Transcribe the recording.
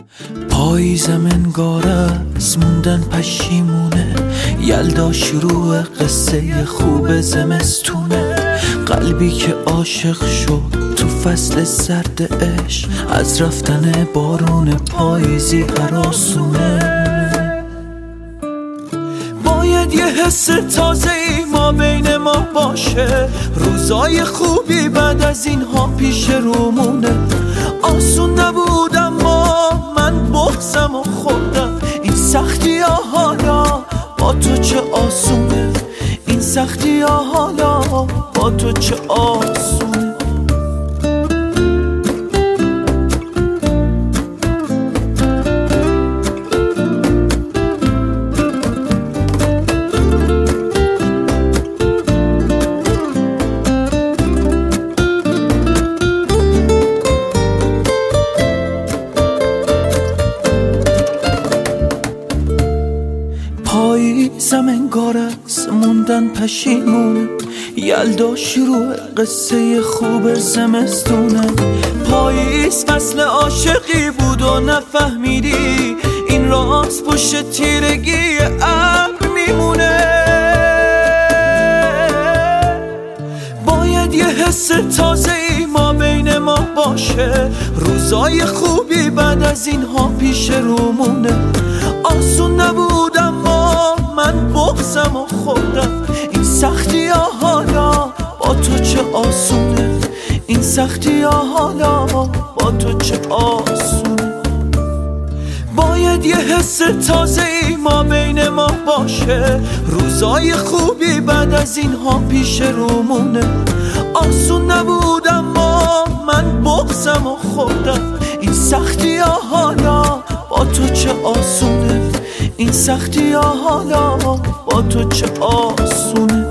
پاییزم انگار از موندن پشیمونه، یلدا شروع قصه خوب زمستونه. قلبی که عاشق شد تو فصل سرد عشق، از رفتن بارون پاییزی هراسونه. باید یه حس تازه‌ای ما بین ما باشه، روزای خوبی بعد از اینها پیش رومونه. آسون نبود اما من بغضم و خوردم، این سختی ها حالا با تو چه آسونه، این سختی ها حالا با تو چه آسونه. پاییزم انگار از موندن پشیمونه، یلدا شروع قصه خوب زمستونه. پاییز فصل عاشقی بود و نفهمیدی، این راز پشت تیرگی ابر میمونه. باید یه حس تازه‌ای ما بین ما باشه، روزای خوبی بعد از اینها پیش رومونه. آسون نبود اما من بغضم و خوردم، این سختی ها حالا با تو چه آسونه، این سختی ها حالا با تو چه آسونه. باید یه حس تازه‌ای ما بین ما باشه، روزای خوبی بعد از اینها پیش رومونه. آسون نبود اما من بغضم و خوردم، این سختی ها حالا با تو چه آسونه، این سختی ها حالا با تو چه آسونه.